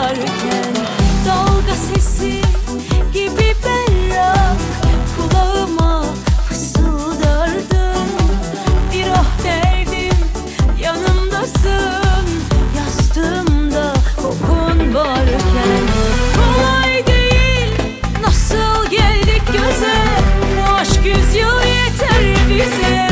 bakarken dalga sesi gibi berrak kulağıma fısıldardın. Bir ah derdim yanımdasın, yastığımda kokun varken. Kolay değil, nasıl geldik göze, aşk 100 yıl yeter bize.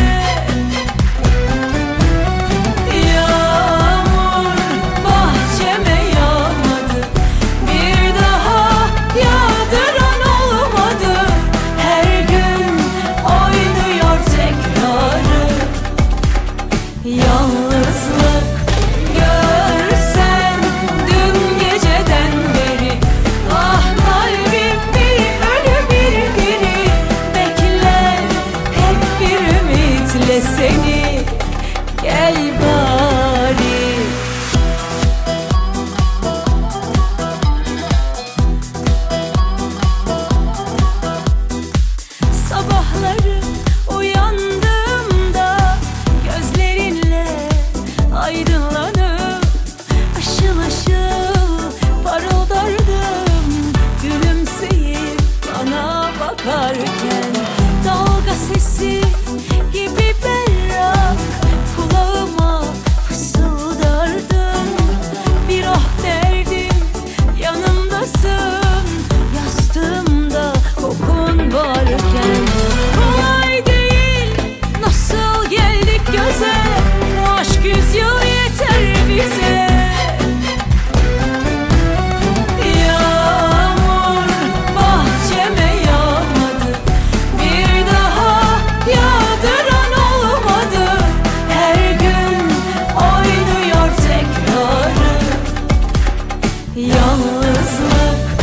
Yalnızlık görsen dün geceden beri, ah kalbim bir ölü bir diri, bekler hep bir ümitle seni, gel bari. Sabahları uyandığımda gözlerinle aydınlanıp ışıl ışıl parıldardım, gülümseyip bana bakarken dalga sesi gibi berrak kulağıma fısıldardın. Bir ah derdim yanımdasın, yastığımda kokun varken. Kolay değil, nasıl geldik göze, aşk 100 yıl yeter bize. Yağmur bahçeme yağmadı, bir daha yağdıran olmadı. Her gün oynuyor tekrarı, yalnızlık